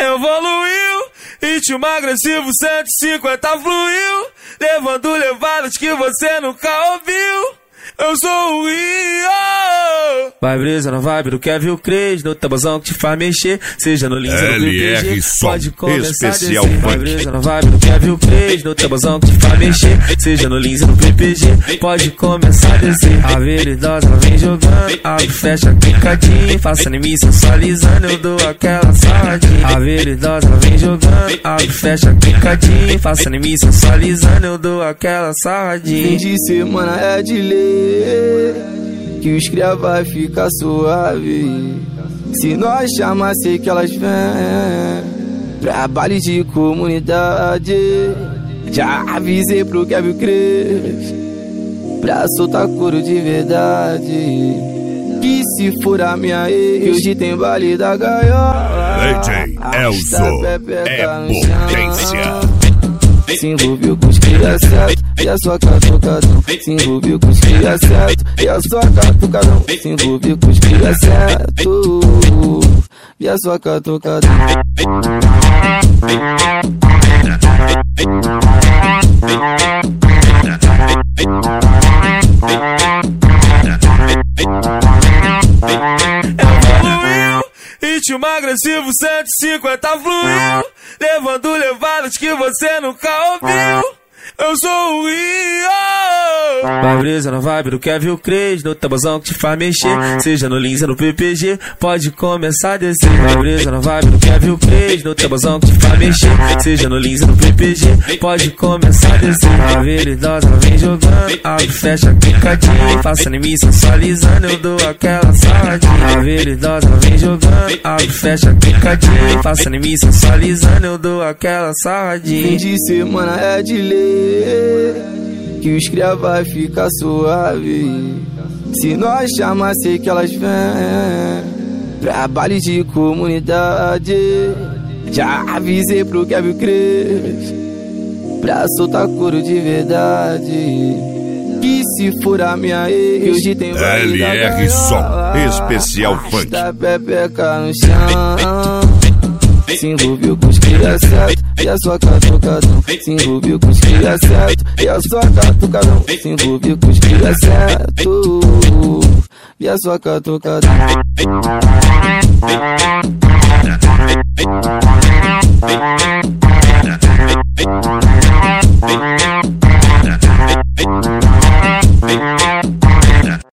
Evoluiu, ritmo agressivo 150 fluiu, levando levadas que você nunca ouviu. Eu sou o Rio. Vai brisa na vibe do Kevin o Cres, no tabuzão que te faz mexer, seja no Lins ou no PPG, pode começar a descer. Vai brisa na vibe do Kevin o Cres, no tabuzão que te faz mexer, seja no Lins ou no PPG, pode começar a descer. A veridosa ela vem jogando, abre, fecha, clicadinho, faça em mim sensualizando, eu dou aquela sarradinha. A veridosa ela vem jogando, abre, fecha, clicadinho, faça em mim sensualizando, eu dou aquela sarradinha. Fim de semana é de lei, que os cria vai ficar suave. Se nós chamar, sei que elas vêm pra baile de comunidade. Já avisei pro Kevin Cres pra soltar couro de verdade, que se for a minha ex, hoje tem baile da gaiola. DJ Elzo é potência. Se envolveu com os cria certo e a sua catucadão. Se envolveu com os cria certo e a sua catucadão. Se envolveu com os cria certo e a sua catucadão. Evoluiu, ritmo agressivo 150 fluiu, levando levadas que você nunca ouviu. Eu sou o Rio. Vai brisa na vibe do Kevin o Cres, no tabuzão que te faz mexer, seja no Lins ou no PPG, pode começar a descer. Vai brisa na vibe do Kevin o Cres, no tabuzão que te faz mexer, seja no Lins ou no PPG, pode começar a descer. A veridosa ela vem jogando, abre, fecha, clicadinho, faça em mim sensualizando, eu dou aquela sarradinha. A veridosa ela vem jogando, abre, fecha, clicadinho, faça em mim sensualizando, eu dou aquela sarradinha. Fim de semana é de lei, que os cria vai ficar suave. Se nós chamar, sei que elas vêm pra baile de comunidade. Já avisei pro Kevin Cres pra soltar couro de verdade, que se for a minha ex, hoje tem baile da gaiola. LR Som Especial Funk. Da pepeca no chão. Se envolveu com os cria certo e a sua catucadão. Se envolveu com os cria certo e a sua catucadão. Se envolveu com os cria certo e a sua catucadão.